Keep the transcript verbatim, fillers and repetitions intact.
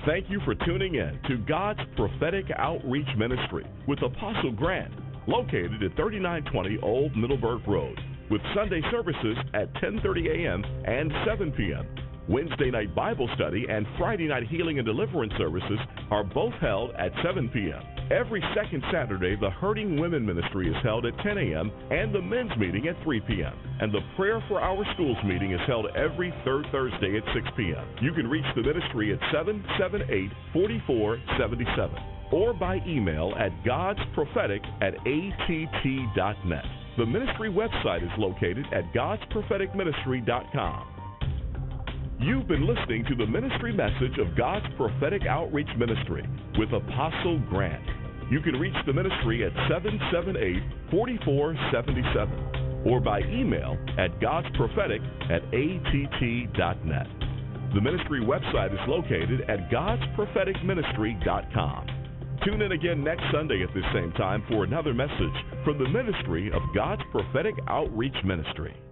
Thank you for tuning in to God's Prophetic Outreach Ministry with Apostle Grant, located at thirty-nine twenty Old Middleburg Road, with Sunday services at ten thirty a.m. and seven p.m. Wednesday night Bible study and Friday night healing and deliverance services are both held at seven p.m. Every second Saturday, the Hurting Women Ministry is held at ten a.m. and the men's meeting at three p.m. And the Prayer for Our Schools meeting is held every third Thursday at six p.m. You can reach the ministry at seven seven eight, four four seven seven or by email at godsprophetic at a t t dot net. The ministry website is located at gods prophetic ministry dot com. You've been listening to the ministry message of God's Prophetic Outreach Ministry with Apostle Grant. You can reach the ministry at seven seven eight, four four seven seven or by email at godsprophetic at a t t dot net. The ministry website is located at gods prophetic ministry dot com. Tune in again next Sunday at this same time for another message from the ministry of God's Prophetic Outreach Ministry.